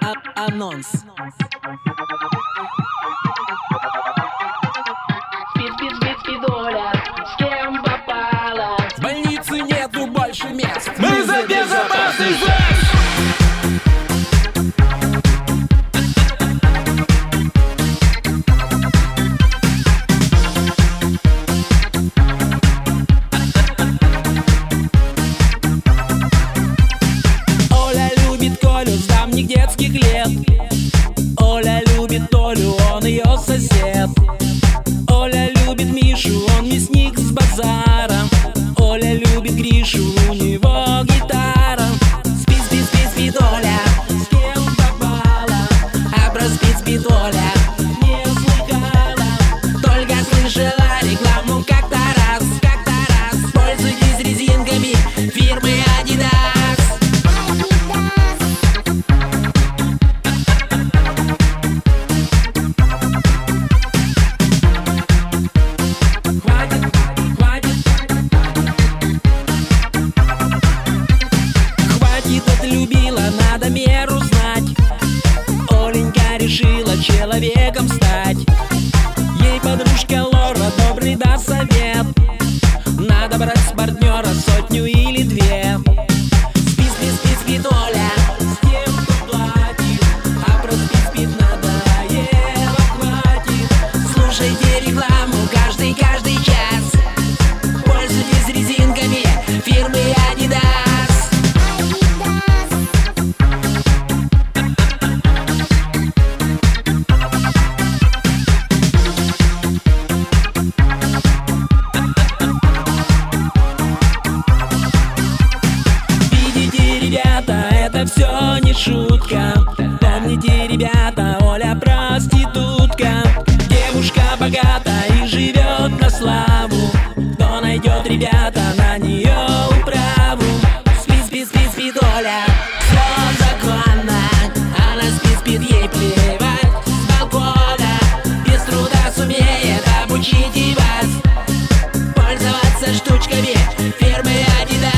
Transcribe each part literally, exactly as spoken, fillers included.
А- Анонс. Спид-спид-спид-спидоля, с кем попала? В больнице нету больше мест. Мы за безопасный секс! Оля любит Колю с давних детских лет. Оля любит Толю, он ее сосед. Оля любит Мишу, он мясник с базара. Оля любит Гришу, у него гитара. Спит, спит, спит, спит Оля, с кем попала? А про спит, спит Оля не слыхала. Только слышала рекламу как-то раз, как-то раз. Пользуйтесь резинками фирмы Adidas. Хватит, хватит, хватит, отлюбила, надо меру знать. Оленька решила человеком стать. Ей подружка Лора добрый даст совет. Надо брать с партнера сотню или две. Спит, спит, спит, спит Оля, с тем, кто платит. А про спит, спит надоело, хватит. Слушайте рекламу каждый, каждый час. Пользуйтесь резинками фирмы Adidas. Видите, ребята, это все не шутка. Помните, ребята, Оля проститутка. Девушка богата и живет на славу. Кто найдет, ребята, на нее управу? Спит, спит, спит, спит Оля, все законно. Она спит, спит, ей плевать с балкона. Без труда сумеет обучить и вас пользоваться штучками фирмы Adidas.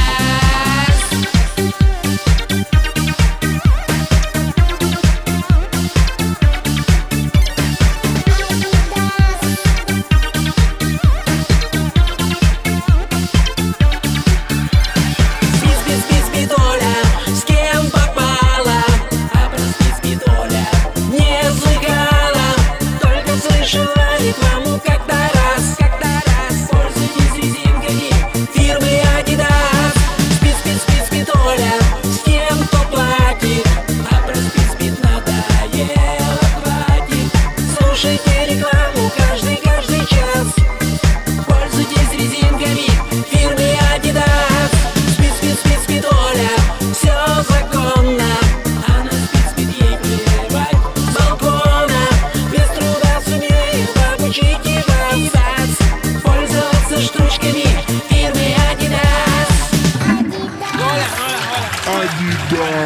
Спит, спит, спит, спит Оля, с кем попала? А про спит, спит Оля не слыхала. Только слышала рекламу как-то раз, как-то раз. Пользуйтесь резинками фирмы Adidas. Спит, спит, спит, спит Оля, с кем кто платит? А про спит, спит надоело, хватит. Слушайте рекламу каждый, каждый час. Пользуйтесь резинками фирмы Adidas. Спит, спит, спит, спит Оля, все законно. Она спит, спит, ей плевать с балкона. Без труда сумеет обучить и вас пользоваться штучками фирмы Adidas. Adidas.